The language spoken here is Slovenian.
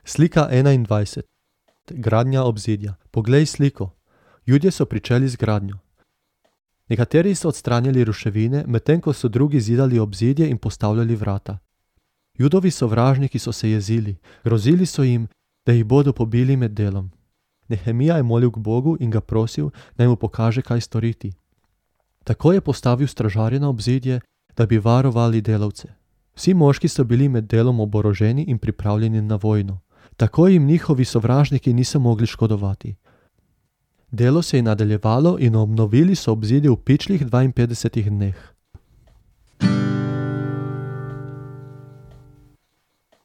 Slika 21. Gradnja obzidja. Poglej sliko. Judje so pričeli z gradnjo. Nekateri so odstranjali ruševine, medtem ko so drugi zidali obzidje in postavljali vrata. Judovi sovražniki so se jezili, grozili so jim, da jih bodo pobili med delom. Nehemija je molil k Bogu in ga prosil, naj mu pokaže, kaj storiti. Tako je postavil stražarje na obzidje, da bi varovali delavce. Vsi moški so bili med delom oboroženi in pripravljeni na vojno. Tako jim njihovi sovražniki niso mogli škodovati. Delo se je nadaljevalo in obnovili so obzidje v pičlih 52 dneh.